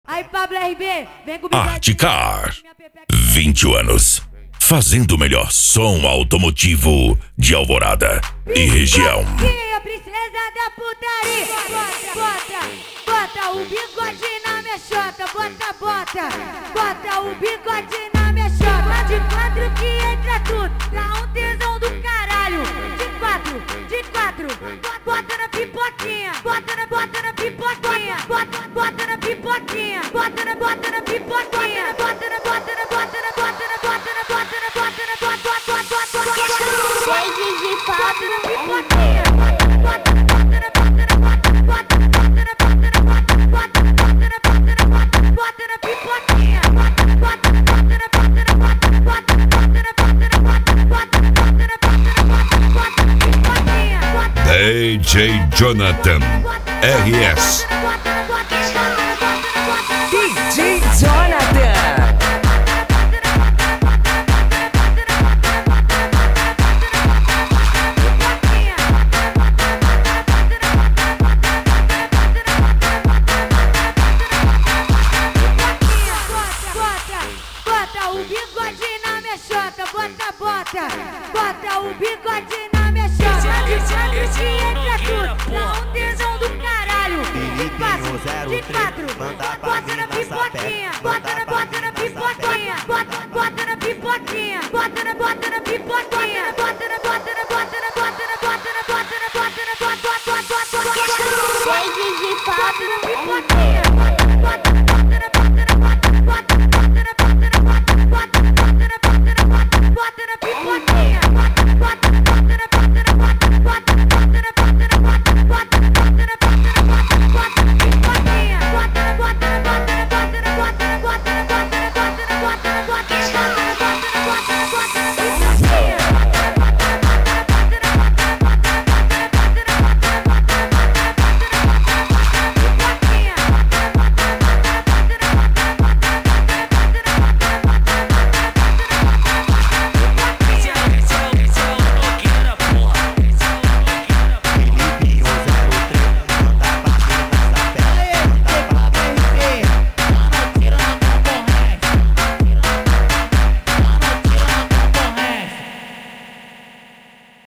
Aí, Pablo RB, vem com o bigode. Articar, 20 anos, fazendo o melhor som automotivo de Alvorada e região. Bigodinha, princesa da putaria. Bota o bigode na minha chota. Bota o bigode na minha chota. De quatro que entra tudo, dá um tesão do caralho. De quatro, bota na pipoquinha. Bota na pipoquinha. Bota na pipoquinha. Bota na pipoquinha. Cheio de papo. DJ Jonathan RS. DJ Jonathan. Bota o bigode na minha chota. Bota o bigode na minha chota. De quatro que entra tudo, dá um tesão do caralho. De quatro, bota na pipoquinha. Bota na pipoquinha. Bota na pipoquinha. Bota na pipoquinha. Cheio de papo.